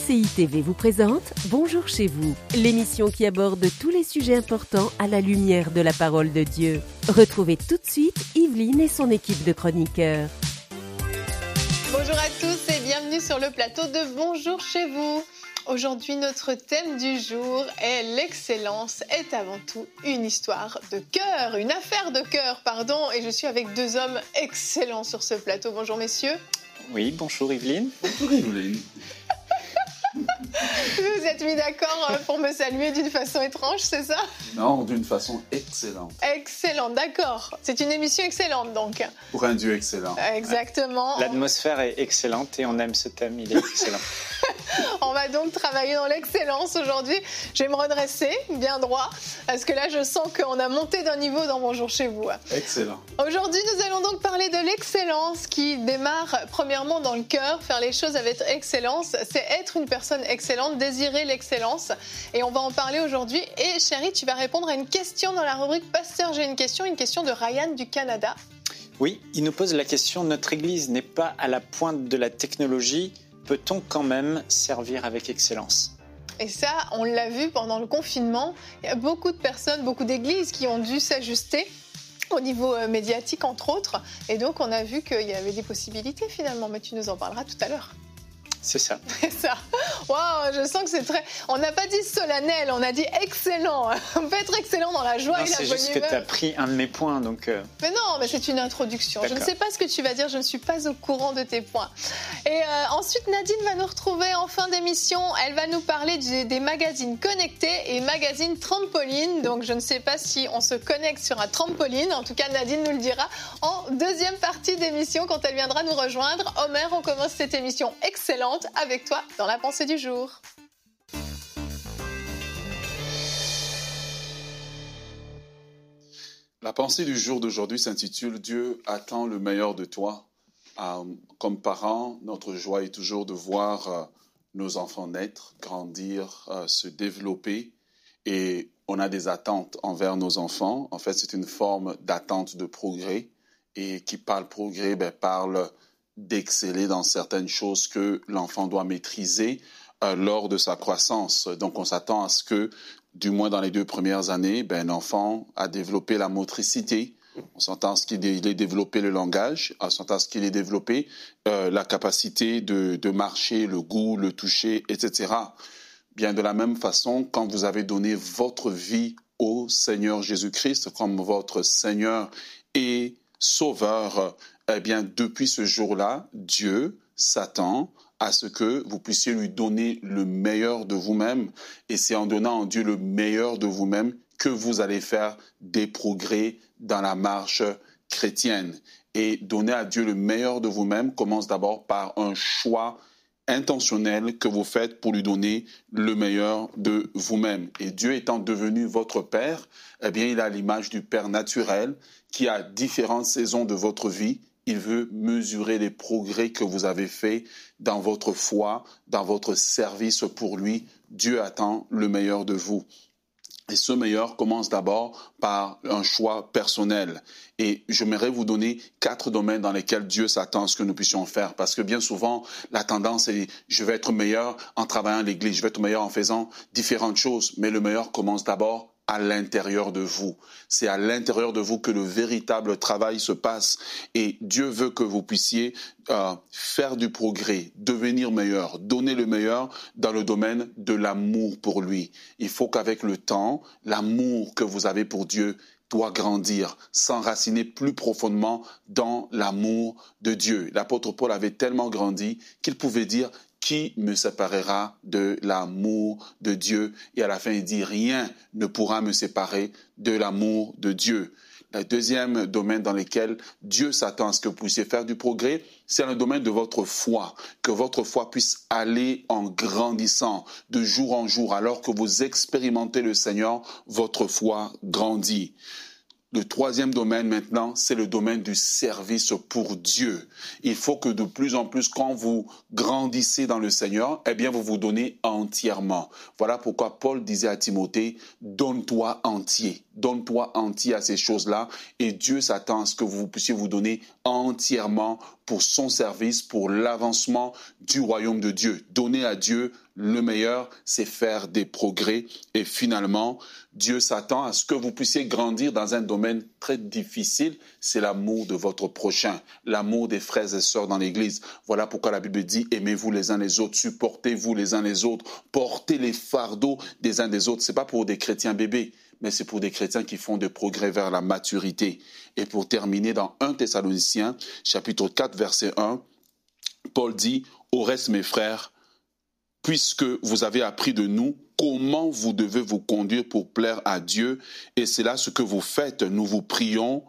CCI TV vous présente Bonjour chez vous, l'émission qui aborde tous les sujets importants à la lumière de la parole de Dieu. Retrouvez tout de suite Yveline et son équipe de chroniqueurs. Bonjour à tous et bienvenue sur le plateau de Bonjour chez vous. Aujourd'hui, notre thème du jour est l'excellence est avant tout une histoire de cœur, une affaire de cœur, pardon. Et je suis avec deux hommes excellents sur ce plateau. Bonjour messieurs. Oui, bonjour Yveline. Bonjour Yveline. Vous êtes mis d'accord pour me saluer d'une façon étrange, c'est ça? Non, d'une façon excellente. Excellent, d'accord. C'est une émission excellente donc. Pour un Dieu excellent. Exactement. L'atmosphère est excellente et on aime ce thème, il est excellent. On va donc travailler dans l'excellence aujourd'hui. Je vais me redresser bien droit parce que là je sens qu'on a monté d'un niveau dans Bonjour chez vous. Excellent. Aujourd'hui nous allons donc parler de l'excellence qui démarre premièrement dans le cœur. Faire les choses avec excellence, c'est être une personne excellente, désirer l'excellence. Et on va en parler aujourd'hui. Et chérie, tu vas répondre à une question dans la rubrique Pasteur, j'ai une question de Ryan du Canada. Oui, il nous pose la question, notre Église n'est pas à la pointe de la technologie. Peut-on quand même servir avec excellence ? Et ça, on l'a vu pendant le confinement. Il y a beaucoup de personnes, beaucoup d'églises qui ont dû s'ajuster au niveau médiatique, entre autres. Et donc, on a vu qu'il y avait des possibilités finalement. Mais tu nous en parleras tout à l'heure. C'est ça. C'est ça. Waouh, je sens que c'est très... On n'a pas dit solennel, on a dit excellent. On peut être excellent dans la joie et la bonne humeur. C'est juste que tu as pris un de mes points, donc... Mais non, mais c'est une introduction. D'accord. Je ne sais pas ce que tu vas dire, je ne suis pas au courant de tes points. Et ensuite, Nadine va nous retrouver en fin d'émission. Elle va nous parler des magazines connectés et magazines trampoline. Donc, je ne sais pas si on se connecte sur un trampoline. En tout cas, Nadine nous le dira en deuxième partie d'émission quand elle viendra nous rejoindre. Homer, on commence cette émission excellente avec toi dans la pensée du jour. La pensée du jour d'aujourd'hui s'intitule « Dieu attend le meilleur de toi ». Comme parents, notre joie est toujours de voir nos enfants naître, grandir, se développer. Et on a des attentes envers nos enfants. En fait, c'est une forme d'attente de progrès. Et qui parle progrès, parle d'exceller dans certaines choses que l'enfant doit maîtriser lors de sa croissance. Donc, on s'attend à ce que, du moins dans les 2 premières années, l'enfant a développé la motricité. On s'entend à ce qu'il ait développé le langage. On s'entend à ce qu'il ait développé la capacité de marcher, le goût, le toucher, etc. Bien de la même façon, quand vous avez donné votre vie au Seigneur Jésus-Christ comme votre Seigneur et Sauveur, depuis ce jour-là, Dieu s'attend à ce que vous puissiez lui donner le meilleur de vous-même. Et c'est en donnant à Dieu le meilleur de vous-même que vous allez faire des progrès dans la marche chrétienne. Et donner à Dieu le meilleur de vous-même commence d'abord par un choix intentionnel que vous faites pour lui donner le meilleur de vous-même. Et Dieu étant devenu votre Père, il a l'image du Père naturel qui a différentes saisons de votre vie. Il veut mesurer les progrès que vous avez faits dans votre foi, dans votre service pour lui. Dieu attend le meilleur de vous. Et ce meilleur commence d'abord par un choix personnel. Et j'aimerais vous donner 4 domaines dans lesquels Dieu s'attend à ce que nous puissions faire. Parce que bien souvent, la tendance est « je vais être meilleur en travaillant à l'église, je vais être meilleur en faisant différentes choses ». Mais le meilleur commence d'abord à l'intérieur de vous. C'est à l'intérieur de vous que le véritable travail se passe. Et Dieu veut que vous puissiez faire du progrès, devenir meilleur, donner le meilleur dans le domaine de l'amour pour lui. Il faut qu'avec le temps, l'amour que vous avez pour Dieu doit grandir, s'enraciner plus profondément dans l'amour de Dieu. L'apôtre Paul avait tellement grandi qu'il pouvait dire « Qui me séparera de l'amour de Dieu ?» Et à la fin, il dit « Rien ne pourra me séparer de l'amour de Dieu ». Le deuxième domaine dans lequel Dieu s'attend à ce que vous puissiez faire du progrès, c'est le domaine de votre foi. Que votre foi puisse aller en grandissant de jour en jour. Alors que vous expérimentez le Seigneur, votre foi grandit. Le troisième domaine maintenant, c'est le domaine du service pour Dieu. Il faut que de plus en plus, quand vous grandissez dans le Seigneur, vous vous donnez entièrement. Voilà pourquoi Paul disait à Timothée, donne-toi entier à ces choses-là. Et Dieu s'attend à ce que vous puissiez vous donner entièrement pour son service, pour l'avancement du royaume de Dieu. Donnez à Dieu Le meilleur, c'est faire des progrès. Et finalement, Dieu s'attend à ce que vous puissiez grandir dans un domaine très difficile. C'est l'amour de votre prochain, l'amour des frères et sœurs dans l'Église. Voilà pourquoi la Bible dit, aimez-vous les uns les autres, supportez-vous les uns les autres, portez les fardeaux des uns des autres. Ce n'est pas pour des chrétiens bébés, mais c'est pour des chrétiens qui font des progrès vers la maturité. Et pour terminer, dans 1 Thessaloniciens, chapitre 4, verset 1, Paul dit, « Au reste, mes frères, puisque vous avez appris de nous comment vous devez vous conduire pour plaire à Dieu, et c'est là ce que vous faites, nous vous prions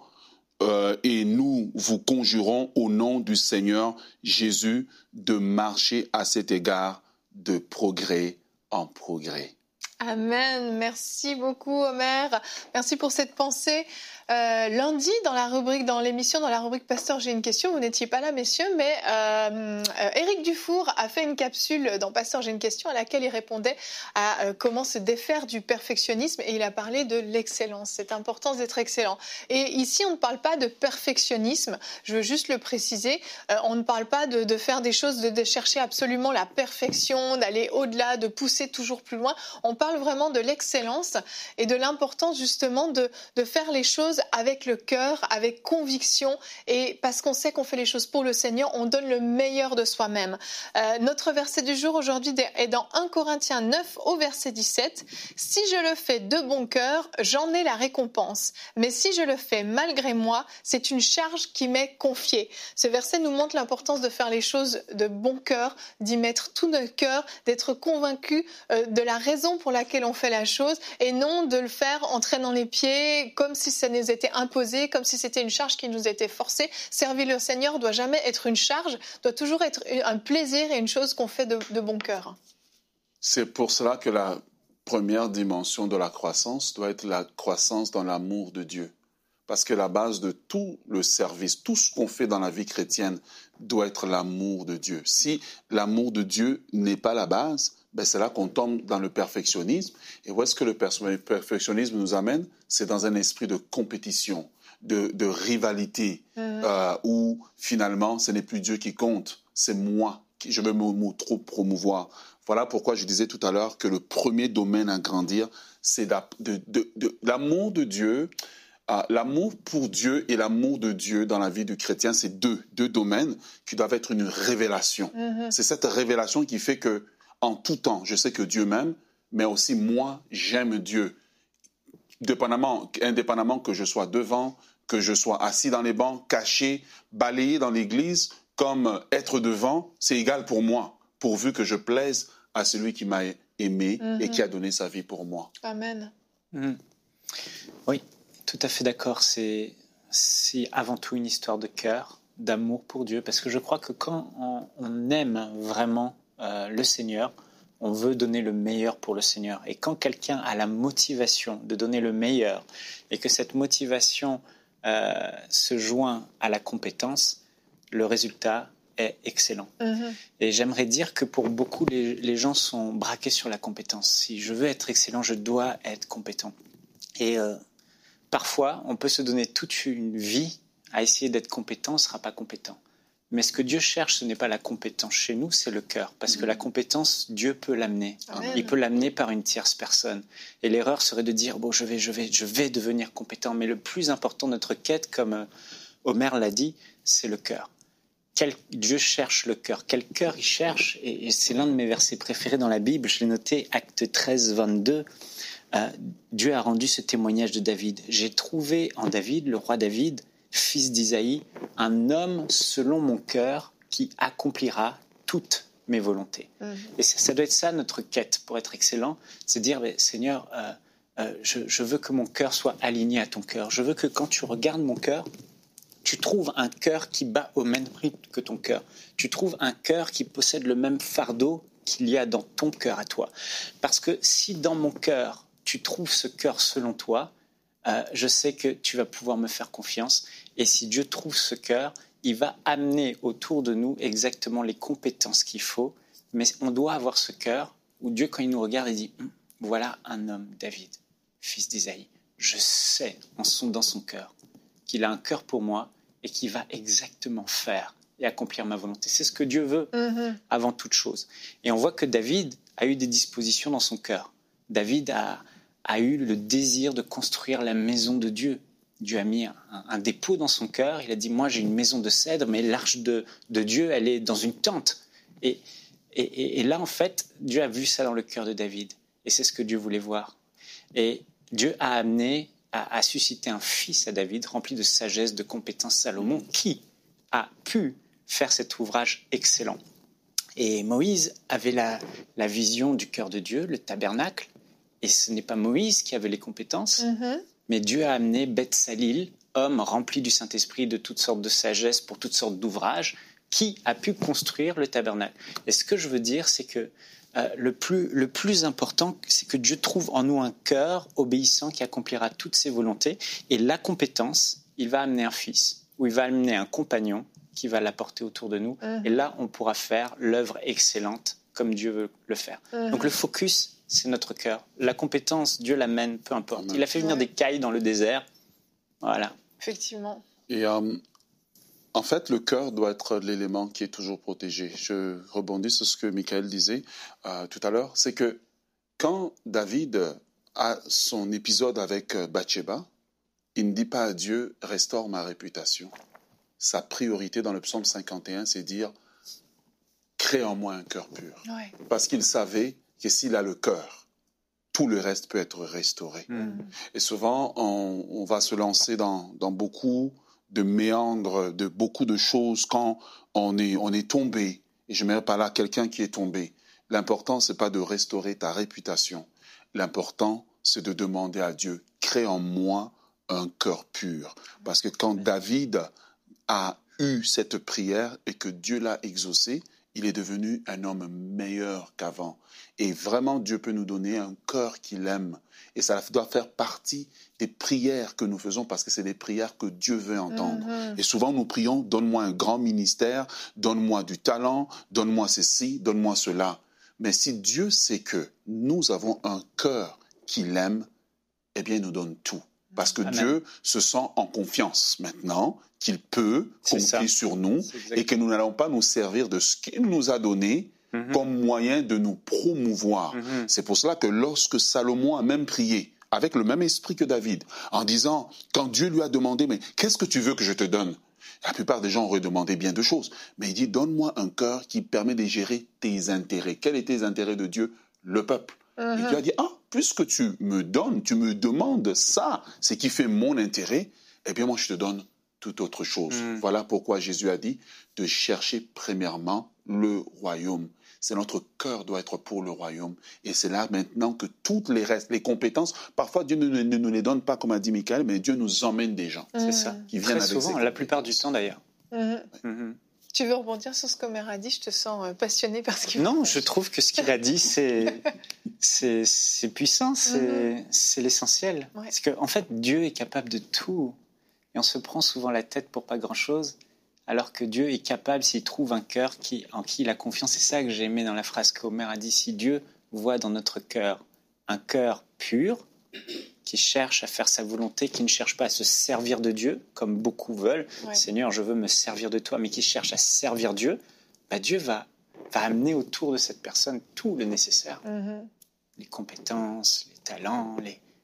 et nous vous conjurons au nom du Seigneur Jésus de marcher à cet égard de progrès en progrès. » Amen. Merci beaucoup, Omer. Merci pour cette pensée. Lundi, dans l'émission, dans la rubrique Pasteur, j'ai une question. Vous n'étiez pas là, messieurs, mais Éric Dufour a fait une capsule dans Pasteur, j'ai une question, à laquelle il répondait à comment se défaire du perfectionnisme, et il a parlé de l'excellence, cette importance d'être excellent. Et ici, on ne parle pas de perfectionnisme, je veux juste le préciser. On ne parle pas de faire des choses, de chercher absolument la perfection, d'aller au-delà, de pousser toujours plus loin. On parle vraiment de l'excellence et de l'importance justement de faire les choses avec le cœur, avec conviction, et parce qu'on sait qu'on fait les choses pour le Seigneur, on donne le meilleur de soi-même. Notre verset du jour aujourd'hui est dans 1 Corinthiens 9 au verset 17. « Si je le fais de bon cœur, j'en ai la récompense. Mais si je le fais malgré moi, c'est une charge qui m'est confiée. » Ce verset nous montre l'importance de faire les choses de bon cœur, d'y mettre tout notre cœur, d'être convaincu de la raison pour laquelle on fait la chose, et non de le faire en traînant les pieds, comme si ça nous était imposé, comme si c'était une charge qui nous était forcée. Servir le Seigneur doit jamais être une charge, doit toujours être un plaisir et une chose qu'on fait de bon cœur. C'est pour cela que la première dimension de la croissance doit être la croissance dans l'amour de Dieu. Parce que la base de tout le service, tout ce qu'on fait dans la vie chrétienne doit être l'amour de Dieu. Si l'amour de Dieu n'est pas la base, c'est là qu'on tombe dans le perfectionnisme. Et où est-ce que le perfectionnisme nous amène? C'est dans un esprit de compétition, de rivalité, où finalement, ce n'est plus Dieu qui compte, c'est moi. Je veux trop promouvoir. Voilà pourquoi je disais tout à l'heure que le premier domaine à grandir, c'est l'amour de Dieu. L'amour pour Dieu et l'amour de Dieu dans la vie du chrétien, c'est deux domaines qui doivent être une révélation. C'est cette révélation qui fait que, en tout temps, je sais que Dieu m'aime, mais aussi moi, j'aime Dieu. Indépendamment que je sois devant, que je sois assis dans les bancs, caché, balayé dans l'église, comme être devant, c'est égal pour moi, pourvu que je plaise à celui qui m'a aimé et qui a donné sa vie pour moi. Amen. Oui, tout à fait d'accord. C'est avant tout une histoire de cœur, d'amour pour Dieu, parce que je crois que quand on aime vraiment le Seigneur, on veut donner le meilleur pour le Seigneur. Et quand quelqu'un a la motivation de donner le meilleur et que cette motivation se joint à la compétence, le résultat est excellent. Et j'aimerais dire que pour beaucoup, les gens sont braqués sur la compétence. Si je veux être excellent, je dois être compétent. Et parfois, on peut se donner toute une vie à essayer d'être compétent, on ne sera pas compétent. Mais ce que Dieu cherche, ce n'est pas la compétence chez nous, c'est le cœur. Parce que la compétence, Dieu peut l'amener. Amen. Il peut l'amener par une tierce personne. Et l'erreur serait de dire, bon, je vais devenir compétent. Mais le plus important de notre quête, comme Omer l'a dit, c'est le cœur. Dieu cherche le cœur. Quel cœur il cherche? Et c'est l'un de mes versets préférés dans la Bible. Je l'ai noté, Acte 13, 22. Dieu a rendu ce témoignage de David. J'ai trouvé en David, le roi David, fils d'Isaïe, un homme selon mon cœur qui accomplira toutes mes volontés. Et ça doit être ça notre quête pour être excellent, c'est dire, Seigneur, je veux que mon cœur soit aligné à ton cœur. Je veux que quand tu regardes mon cœur, tu trouves un cœur qui bat au même rythme que ton cœur. Tu trouves un cœur qui possède le même fardeau qu'il y a dans ton cœur à toi. Parce que si dans mon cœur, tu trouves ce cœur selon toi, je sais que tu vas pouvoir me faire confiance. Et si Dieu trouve ce cœur, il va amener autour de nous exactement les compétences qu'il faut. Mais on doit avoir ce cœur où Dieu, quand il nous regarde, il dit « Voilà un homme, David, fils d'Isaïe. Je sais dans son cœur qu'il a un cœur pour moi et qu'il va exactement faire et accomplir ma volonté. C'est ce que Dieu veut avant toute chose. Et on voit que David a eu des dispositions dans son cœur. David a eu le désir de construire la maison de Dieu. Dieu a mis un dépôt dans son cœur. Il a dit, moi j'ai une maison de cèdre, mais l'arche de Dieu, elle est dans une tente. Et là, en fait, Dieu a vu ça dans le cœur de David. Et c'est ce que Dieu voulait voir. Et Dieu a amené à susciter un fils à David, rempli de sagesse, de compétences, Salomon, qui a pu faire cet ouvrage excellent. Et Moïse avait la vision du cœur de Dieu, le tabernacle. Et ce n'est pas Moïse qui avait les compétences, mais Dieu a amené Beth-Salil, homme rempli du Saint-Esprit, de toutes sortes de sagesse pour toutes sortes d'ouvrages, qui a pu construire le tabernacle. Et ce que je veux dire, c'est que le plus important, c'est que Dieu trouve en nous un cœur obéissant qui accomplira toutes ses volontés. Et la compétence, il va amener un fils, ou il va amener un compagnon qui va l'apporter autour de nous. Et là, on pourra faire l'œuvre excellente comme Dieu veut le faire. Donc le focus, c'est notre cœur. La compétence, Dieu l'amène, peu importe. Il a fait venir des cailles dans le désert. Voilà. Effectivement. Et en fait, le cœur doit être l'élément qui est toujours protégé. Je rebondis sur ce que Michael disait tout à l'heure. C'est que quand David a son épisode avec Bathsheba, il ne dit pas à Dieu « restaure ma réputation ». Sa priorité dans le psaume 51, c'est dire « crée en moi un cœur pur ». Parce qu'il savait que s'il a le cœur, tout le reste peut être restauré. Et souvent, on va se lancer dans beaucoup de méandres, de beaucoup de choses quand on est tombé. Et je ne mets pas là quelqu'un qui est tombé. L'important, ce n'est pas de restaurer ta réputation. L'important, c'est de demander à Dieu, crée en moi un cœur pur. Parce que quand David a eu cette prière et que Dieu l'a exaucée, il est devenu un homme meilleur qu'avant. Et vraiment, Dieu peut nous donner un cœur qu'il aime. Et ça doit faire partie des prières que nous faisons parce que c'est des prières que Dieu veut entendre. Et souvent, nous prions, donne-moi un grand ministère, donne-moi du talent, donne-moi ceci, donne-moi cela. Mais si Dieu sait que nous avons un cœur qu'il aime, eh bien, il nous donne tout. Parce que Dieu se sent en confiance maintenant qu'il peut compter sur nous et que nous n'allons pas nous servir de ce qu'il nous a donné comme moyen de nous promouvoir. C'est pour cela que lorsque Salomon a même prié, avec le même esprit que David, en disant, quand Dieu lui a demandé, mais qu'est-ce que tu veux que je te donne ? La plupart des gens auraient demandé bien de choses. Mais il dit, donne-moi un cœur qui permet de gérer tes intérêts. Quels étaient les intérêts de Dieu ? Le peuple. Et Dieu a dit, puisque tu me donnes, tu me demandes ça, ce qui fait mon intérêt, eh bien moi je te donne toute autre chose. Voilà pourquoi Jésus a dit de chercher premièrement le royaume. C'est notre cœur doit être pour le royaume. Et c'est là maintenant que toutes les restes, les compétences, parfois Dieu ne nous les donne pas comme a dit Michael, mais Dieu nous emmène des gens. C'est ça. Qui viennent très avec souvent, la plupart du temps d'ailleurs. Tu veux rebondir sur ce qu'Omer a dit ? Je te sens passionné par ce qu'il Non, je trouve que ce qu'il a dit, c'est puissant, c'est l'essentiel. Ouais. Parce qu'en fait, Dieu est capable de tout. Et on se prend souvent la tête pour pas grand-chose, alors que Dieu est capable, s'il trouve un cœur en qui il a confiance. C'est ça que j'ai aimé dans la phrase qu'Omer a dit. Si Dieu voit dans notre cœur un cœur pur, qui cherche à faire sa volonté, qui ne cherche pas à se servir de Dieu, comme beaucoup veulent. Ouais. Seigneur, je veux me servir de toi, mais qui cherche à servir Dieu, Dieu va amener autour de cette personne tout le nécessaire. Les compétences, les talents,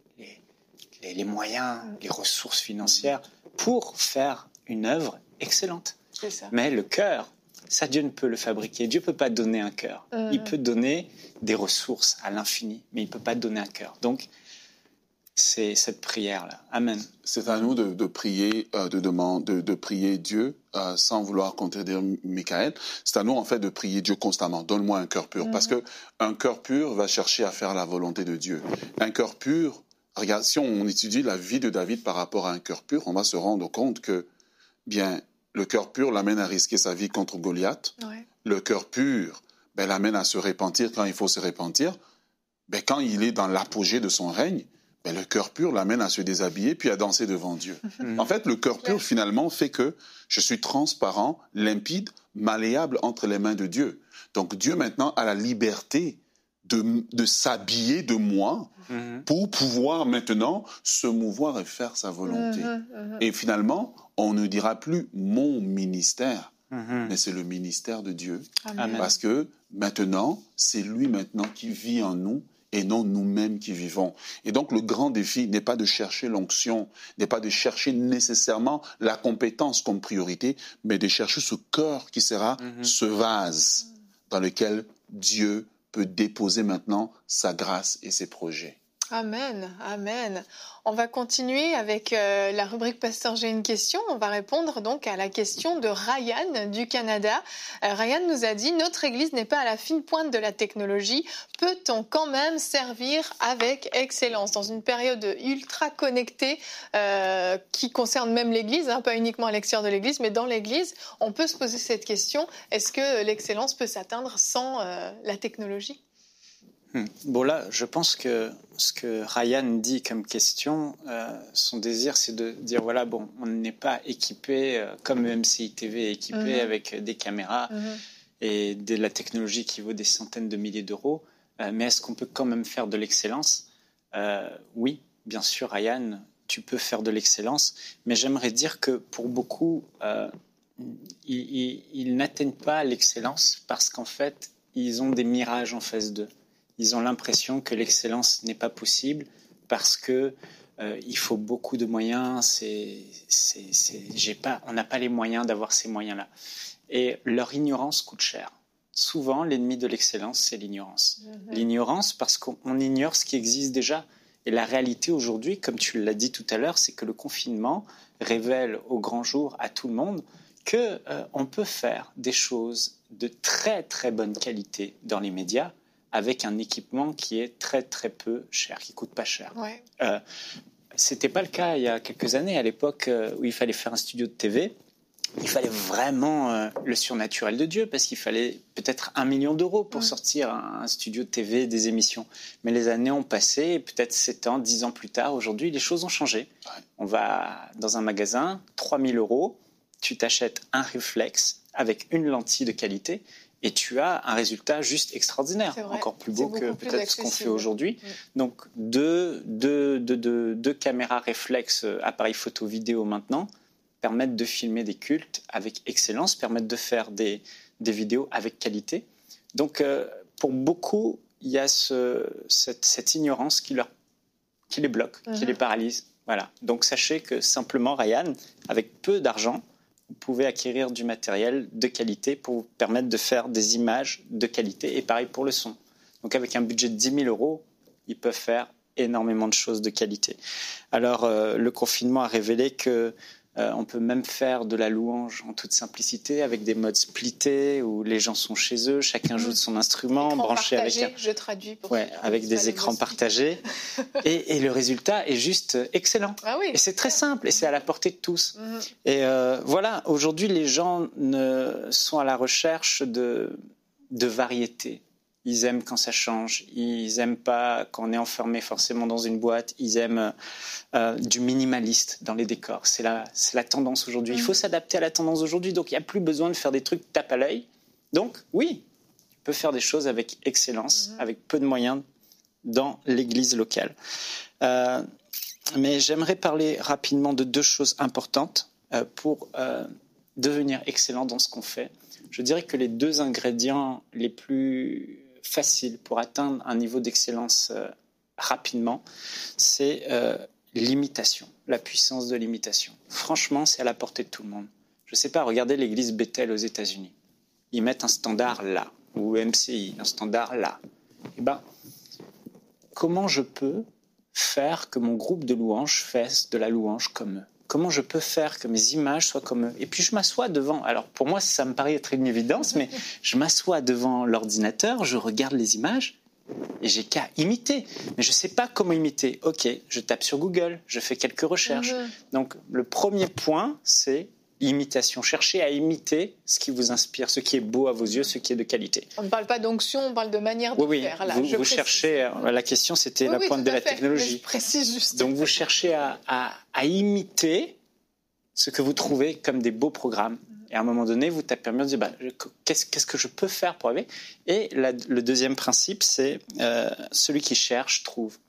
les moyens, les ressources financières, pour faire une œuvre excellente. C'est ça. Mais le cœur, ça, Dieu ne peut le fabriquer. Dieu ne peut pas donner un cœur. Il peut donner des ressources à l'infini, mais il ne peut pas donner un cœur. Donc, c'est cette prière-là. Amen. C'est à nous de prier, de prier Dieu sans vouloir contredire Michael. C'est à nous, en fait, de prier Dieu constamment. Donne-moi un cœur pur. Parce qu'un cœur pur va chercher à faire la volonté de Dieu. Un cœur pur, regarde, si on étudie la vie de David par rapport à un cœur pur, on va se rendre compte que, bien, le cœur pur l'amène à risquer sa vie contre Goliath. Ouais. Le cœur pur l'amène à se repentir quand il faut se repentir. Quand il est dans l'apogée de son règne, le cœur pur l'amène à se déshabiller puis à danser devant Dieu. En fait, le cœur pur, finalement, fait que je suis transparent, limpide, malléable entre les mains de Dieu. Donc, Dieu, maintenant, a la liberté de s'habiller de moi pour pouvoir, maintenant, se mouvoir et faire sa volonté. Et finalement, on ne dira plus « mon ministère », mais c'est le ministère de Dieu. Amen. Parce que maintenant, c'est lui maintenant qui vit en nous et non nous-mêmes qui vivons. Et donc, le grand défi n'est pas de chercher l'onction, n'est pas de chercher nécessairement la compétence comme priorité, mais de chercher ce cœur qui sera ce vase dans lequel Dieu peut déposer maintenant sa grâce et ses projets. Amen, amen. On va continuer avec la rubrique Pasteur, j'ai une question. On va répondre donc à la question de Ryan du Canada. Ryan nous a dit « Notre Église n'est pas à la fine pointe de la technologie. Peut-on quand même servir avec excellence ?» Dans une période ultra connectée qui concerne même l'Église, pas uniquement à l'extérieur de l'Église, mais dans l'Église, on peut se poser cette question. Est-ce que l'excellence peut s'atteindre sans la technologie ? Bon là, je pense que ce que Ryan dit comme question, son désir, c'est de dire voilà, bon, on n'est pas équipé comme MCI TV est équipé avec des caméras et de la technologie qui vaut des centaines de milliers d'euros, mais est-ce qu'on peut quand même faire de l'excellence ? Oui, bien sûr, Ryan, tu peux faire de l'excellence, mais j'aimerais dire que pour beaucoup, ils n'atteignent pas l'excellence parce qu'en fait, ils ont des mirages en face d'eux. Ils ont l'impression que l'excellence n'est pas possible parce que il faut beaucoup de moyens. On n'a pas les moyens d'avoir ces moyens-là. Et leur ignorance coûte cher. Souvent, l'ennemi de l'excellence, c'est l'ignorance. L'ignorance parce qu'on ignore ce qui existe déjà. Et la réalité aujourd'hui, comme tu l'as dit tout à l'heure, c'est que le confinement révèle au grand jour à tout le monde qu'on peut faire des choses de très très bonne qualité dans les médias avec un équipement qui est très très peu cher, qui coûte pas cher. Ouais. C'était pas le cas il y a quelques années, à l'époque où il fallait faire un studio de TV. Il fallait vraiment le surnaturel de Dieu parce qu'il fallait peut-être 1 million d'euros pour sortir un studio de TV, des émissions. Mais les années ont passé et peut-être 7 ans, 10 ans plus tard, aujourd'hui, les choses ont changé. On va dans un magasin, 3 000 euros, tu t'achètes un réflexe avec une lentille de qualité et tu as un résultat juste extraordinaire, encore plus beau que peut-être ce qu'on fait aujourd'hui. Donc, deux caméras réflexes, appareils photo-vidéo maintenant, permettent de filmer des cultes avec excellence, permettent de faire des vidéos avec qualité. Donc, pour beaucoup, il y a cette ignorance qui les bloque, qui les paralyse. Voilà. Donc, sachez que simplement, Ryan, avec peu d'argent, vous pouvez acquérir du matériel de qualité pour vous permettre de faire des images de qualité. Et pareil pour le son. Donc, avec un budget de 10 000 euros, ils peuvent faire énormément de choses de qualité. Alors, le confinement a révélé que on peut même faire de la louange en toute simplicité avec des modes splittés où les gens sont chez eux, chacun joue de son instrument, écran branché partagé, avec je traduis pour avec des écrans partagés. Et le résultat est juste excellent. Ah oui. Et c'est très simple et c'est à la portée de tous. Et voilà, aujourd'hui, les gens sont à la recherche de variété. Ils aiment quand ça change, ils n'aiment pas quand on est enfermé forcément dans une boîte, ils aiment du minimaliste dans les décors. C'est la tendance aujourd'hui. Il faut s'adapter à la tendance aujourd'hui, donc il n'y a plus besoin de faire des trucs tape à l'œil. Donc oui, tu peux faire des choses avec excellence, avec peu de moyens dans l'église locale. Mais j'aimerais parler rapidement de 2 choses importantes pour devenir excellent dans ce qu'on fait. Je dirais que les 2 ingrédients les plus faciles pour atteindre un niveau d'excellence rapidement, c'est l'imitation, la puissance de l'imitation. Franchement, c'est à la portée de tout le monde. Je ne sais pas, regardez l'église Bethel aux États-Unis. Ils mettent un standard là, ou MCI, un standard là. Eh bien, comment je peux faire que mon groupe de louanges fasse de la louange comme eux ? Comment je peux faire que mes images soient comme eux ? Et puis je m'assois devant, alors pour moi ça me paraît être une évidence, mais je m'assois devant l'ordinateur, je regarde les images et j'ai qu'à imiter. Mais je ne sais pas comment imiter. Ok, je tape sur Google, je fais quelques recherches. Donc le premier point, c'est l'imitation. Cherchez à imiter ce qui vous inspire, ce qui est beau à vos yeux, ce qui est de qualité. On ne parle pas d'onction, on parle de manière de faire. Là, vous cherchez, la question c'était la pointe de la technologie. Mais je précise juste. Donc vous cherchez à imiter ce que vous trouvez comme des beaux programmes. Et à un moment donné, vous tapez en disant qu'est-ce que je peux faire pour arriver ? Et le deuxième principe, c'est celui qui cherche, trouve.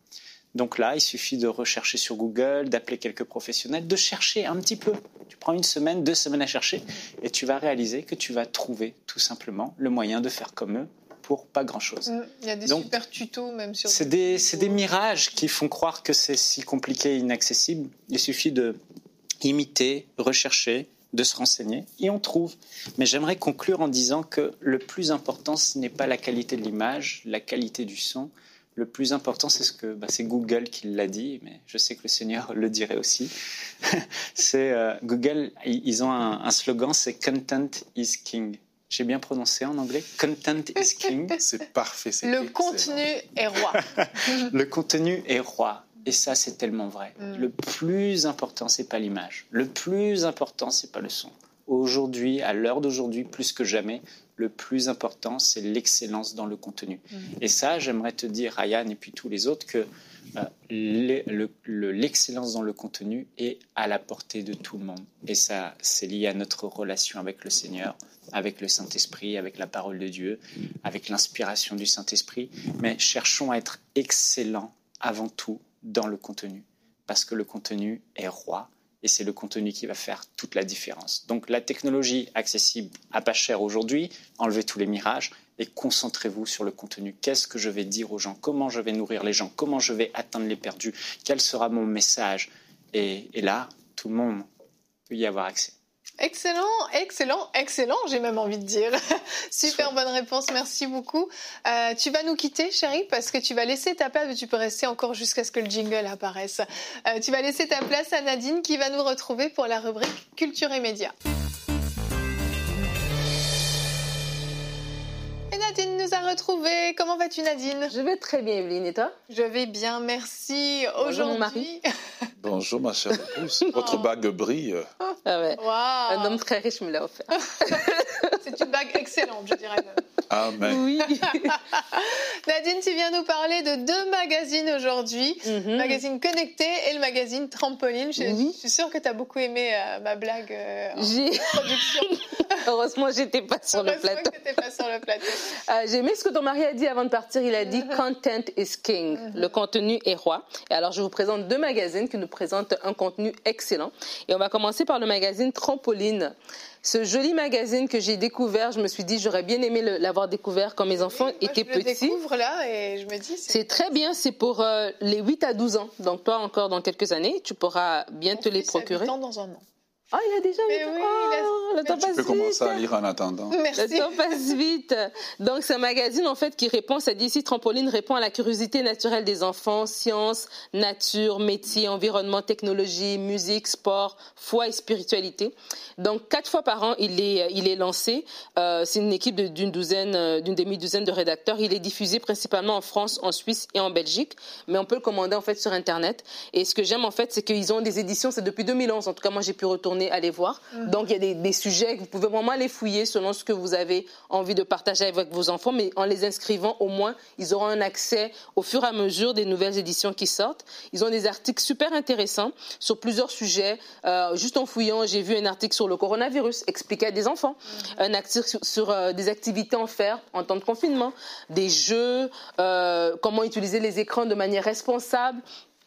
Donc là, il suffit de rechercher sur Google, d'appeler quelques professionnels, de chercher un petit peu. Tu prends 1 semaine, 2 semaines à chercher et tu vas réaliser que tu vas trouver tout simplement le moyen de faire comme eux pour pas grand-chose. Il y a des super tutos même sur... C'est des mirages qui font croire que c'est si compliqué et inaccessible. Il suffit de imiter, rechercher, de se renseigner et on trouve. Mais j'aimerais conclure en disant que le plus important, ce n'est pas la qualité de l'image, la qualité du son. Le plus important, c'est Google qui l'a dit, mais je sais que le Seigneur le dirait aussi. C'est Google, ils ont un slogan, c'est « Content is King ». J'ai bien prononcé en anglais ? « Content is King ». C'est parfait. Le contenu est roi. Le contenu est roi. Et ça, c'est tellement vrai. Le plus important, c'est pas l'image. Le plus important, c'est pas le son. Aujourd'hui, à l'heure d'aujourd'hui, plus que jamais, le plus important, c'est l'excellence dans le contenu. Et ça, j'aimerais te dire, Ryan et puis tous les autres, que l'excellence dans le contenu est à la portée de tout le monde. Et ça, c'est lié à notre relation avec le Seigneur, avec le Saint-Esprit, avec la parole de Dieu, avec l'inspiration du Saint-Esprit. Mais cherchons à être excellents avant tout dans le contenu, parce que le contenu est roi. Et c'est le contenu qui va faire toute la différence. Donc la technologie accessible à pas cher aujourd'hui, enlevez tous les mirages et concentrez-vous sur le contenu. Qu'est-ce que je vais dire aux gens ? Comment je vais nourrir les gens ? Comment je vais atteindre les perdus ? Quel sera mon message ? Et là, tout le monde peut y avoir accès. Excellent, excellent, excellent, j'ai même envie de dire. Super bonne réponse, merci beaucoup. Tu vas nous quitter, chérie, parce que tu vas laisser ta place, mais tu peux rester encore jusqu'à ce que le jingle apparaisse. Tu vas laisser ta place à Nadine qui va nous retrouver pour la rubrique Culture et Médias. Et Nadine nous a retrouvés. Comment vas-tu, Nadine ? Je vais très bien, Evelyne, et toi ? Je vais bien, merci. Bonjour, mon mari. Bonjour, ma chère épouse. Votre bague brille. Ah ouais. Wow. Un homme très riche me l'a offert. C'est une bague excellente, je dirais même. Amen. Oui. Nadine, tu viens nous parler de 2 magazines aujourd'hui. Le magazine Connecté et le magazine Trampoline. Je suis sûre que tu as beaucoup aimé ma blague en production. Heureusement, j'étais pas sur le plateau. J'ai aimé ce que ton mari a dit avant de partir. Il a dit « Content is king ». Le contenu est roi. Et alors, je vous présente 2 magazines qui nous présentent un contenu excellent. Et on va commencer par le magazine Trampoline. Ce joli magazine que j'ai découvert, je me suis dit, j'aurais bien aimé l'avoir découvert quand mes enfants étaient petits. Je le découvre là et je me dis... C'est très bien, c'est pour les 8 à 12 ans. Donc toi, encore dans quelques années, tu pourras bien te les procurer. Mon fils a 8 ans dans un an. Ah, il a déjà 8 ans. Le temps passe vite. Tu peux commencer à lire en attendant. Merci. Le temps passe vite. Donc, c'est un magazine, en fait, qui répond, ça dit ici, Trampoline répond à la curiosité naturelle des enfants, sciences, nature, métier, environnement, technologie, musique, sport, foi et spiritualité. Donc, 4 fois par an, il est lancé. C'est une équipe d'une demi-douzaine de rédacteurs. Il est diffusé principalement en France, en Suisse et en Belgique. Mais on peut le commander, en fait, sur Internet. Et ce que j'aime, en fait, c'est qu'ils ont des éditions, c'est depuis 2011. En tout cas, moi, j'ai pu retourner aller voir. Donc, il y a des sujets que vous pouvez vraiment les fouiller selon ce que vous avez envie de partager avec vos enfants, mais en les inscrivant, au moins, ils auront un accès au fur et à mesure des nouvelles éditions qui sortent. Ils ont des articles super intéressants sur plusieurs sujets. Juste en fouillant, j'ai vu un article sur le coronavirus, expliqué à des enfants. Un article sur des activités à faire en temps de confinement, des jeux, comment utiliser les écrans de manière responsable.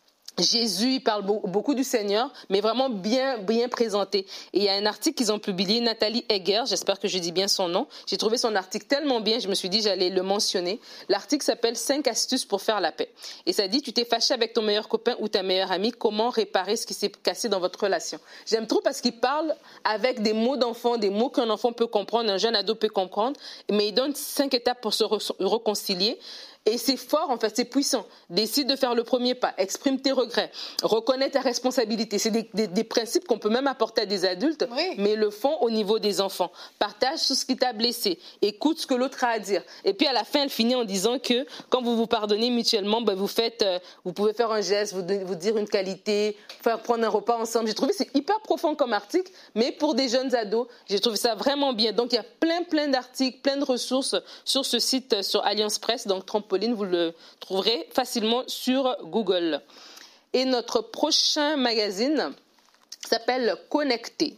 Jésus, il parle beaucoup du Seigneur, mais vraiment bien présenté. Et il y a un article qu'ils ont publié, Nathalie Egger, j'espère que je dis bien son nom. J'ai trouvé son article tellement bien, je me suis dit j'allais le mentionner. L'article s'appelle 5 astuces pour faire la paix. Et ça dit, tu t'es fâché avec ton meilleur copain ou ta meilleure amie, comment réparer ce qui s'est cassé dans votre relation. J'aime trop parce qu'il parle avec des mots d'enfant, des mots qu'un enfant peut comprendre, un jeune ado peut comprendre, mais il donne 5 étapes pour se réconcilier. Et c'est fort, en fait, c'est puissant. Décide de faire le premier pas, exprime tes regrets, reconnais ta responsabilité. C'est des principes qu'on peut même apporter à des adultes, mais le font au niveau des enfants. Partage tout ce qui t'a blessé, écoute ce que l'autre a à dire. Et puis à la fin, elle finit en disant que quand vous vous pardonnez mutuellement, vous pouvez faire un geste, vous dire une qualité, prendre un repas ensemble. J'ai trouvé c'est hyper profond comme article, mais pour des jeunes ados, j'ai trouvé ça vraiment bien. Donc il y a plein d'articles, plein de ressources sur ce site, sur Alliance Presse, donc Trampoline, vous le trouverez facilement sur Google. Et notre prochain magazine s'appelle Connecté.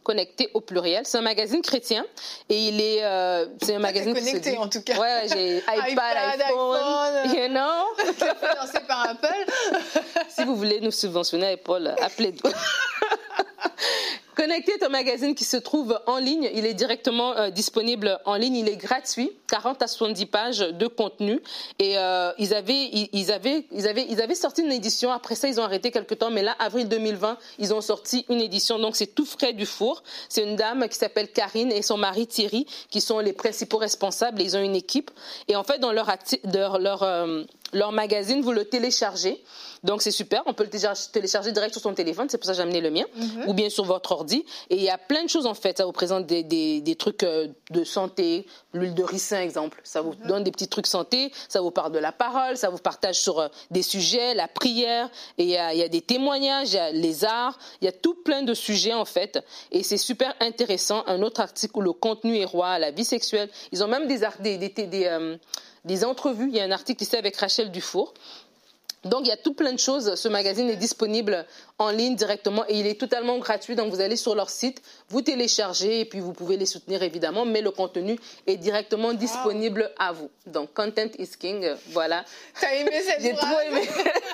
Connecté au pluriel. C'est un magazine chrétien et c'est un magazine connecté en tout cas. Ouais, j'ai iPad, iPhone, you know. Financé par Apple. Si vous voulez nous subventionner, Apple, appelez-nous. Connecté est un magazine qui se trouve en ligne. Il est directement disponible en ligne. Il est gratuit, 40 à 70 pages de contenu. Et ils avaient sorti une édition. Après ça, ils ont arrêté quelque temps. Mais là, avril 2020, ils ont sorti une édition. Donc, c'est tout frais du four. C'est une dame qui s'appelle Karine et son mari Thierry qui sont les principaux responsables. Ils ont une équipe. Et en fait, dans leur magazine, vous le téléchargez. Donc, c'est super. On peut le télécharger direct sur son téléphone. C'est pour ça que j'ai amené le mien. Ou bien sur votre ordi. Et il y a plein de choses, en fait. Ça vous présente des trucs de santé. L'huile de ricin, exemple. Ça vous donne des petits trucs santé. Ça vous parle de la parole. Ça vous partage sur des sujets, la prière. Et il y a des témoignages, il y a les arts. Il y a tout plein de sujets, en fait. Et c'est super intéressant. Un autre article où le contenu est roi, la vie sexuelle. Ils ont même des entrevues. Il y a un article ici avec Rachel Dufour. Donc, il y a tout plein de choses. Ce magazine est disponible en ligne directement et il est totalement gratuit. Donc, vous allez sur leur site, vous téléchargez et puis vous pouvez les soutenir évidemment, mais le contenu est directement disponible à vous. Donc, content is king, voilà. T'as aimé cette phrase? J'ai trop aimé.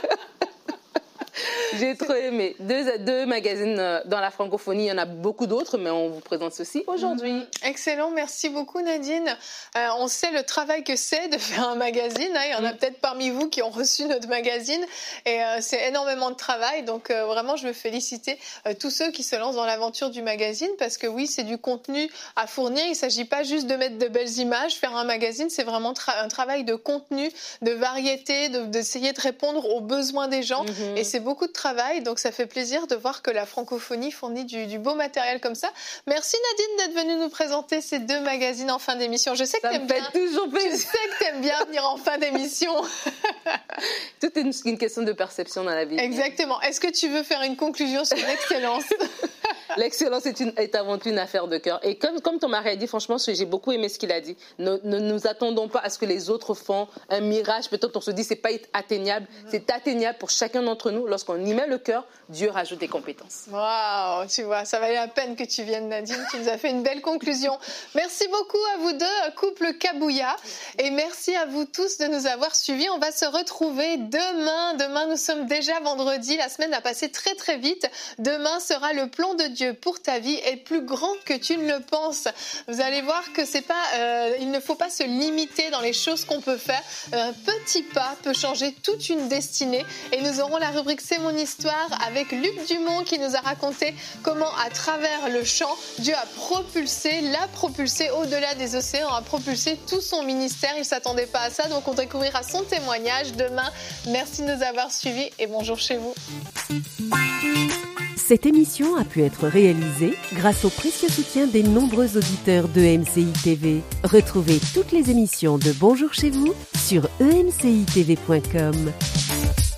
J'ai trop aimé. Deux magazines dans la francophonie. Il y en a beaucoup d'autres, mais on vous présente ceci aujourd'hui. Excellent. Merci beaucoup, Nadine. On sait le travail que c'est de faire un magazine. Il y en a peut-être parmi vous qui ont reçu notre magazine. Et c'est énormément de travail. Donc, vraiment, je veux féliciter tous ceux qui se lancent dans l'aventure du magazine parce que oui, c'est du contenu à fournir. Il ne s'agit pas juste de mettre de belles images. Faire un magazine, c'est vraiment un travail de contenu, de variété, d'essayer de répondre aux besoins des gens. Et c'est beaucoup de travail, donc ça fait plaisir de voir que la francophonie fournit du beau matériel comme ça. Merci Nadine d'être venue nous présenter ces deux magazines en fin d'émission. Je sais que t'aimes bien. Toujours plaisir. Je sais que t'aimes bien venir en fin d'émission. Tout est une question de perception dans la vie. Exactement. Est-ce que tu veux faire une conclusion sur l'excellence? L'excellence est avant tout une affaire de cœur. Et comme ton mari a dit, franchement, j'ai beaucoup aimé ce qu'il a dit. Ne nous attendons pas à ce que les autres font un mirage. Peut-être on se dit c'est pas atteignable. C'est atteignable pour chacun d'entre nous. Lorsqu'on y met le cœur, Dieu rajoute des compétences. Waouh, tu vois, ça valait la peine que tu viennes, Nadine. Tu nous as fait une belle conclusion. Merci beaucoup à vous deux, couple Kabouya. Et merci à vous tous de nous avoir suivis. On va se retrouver demain. Demain, nous sommes déjà vendredi. La semaine a passé très très vite. Demain sera le plan de Dieu pour ta vie est plus grand que tu ne le penses. Vous allez voir que c'est pas, il ne faut pas se limiter dans les choses qu'on peut faire. Un petit pas peut changer toute une destinée. Et nous aurons la rubrique C'est mon histoire avec Luc Dumont qui nous a raconté comment à travers le chant, Dieu l'a propulsé au-delà des océans, a propulsé tout son ministère. Il ne s'attendait pas à ça, donc on découvrira son témoignage demain. Merci de nous avoir suivis et bonjour chez vous. Cette émission a pu être réalisée grâce au précieux soutien des nombreux auditeurs de MCI TV. Retrouvez toutes les émissions de Bonjour chez vous sur emcitv.com.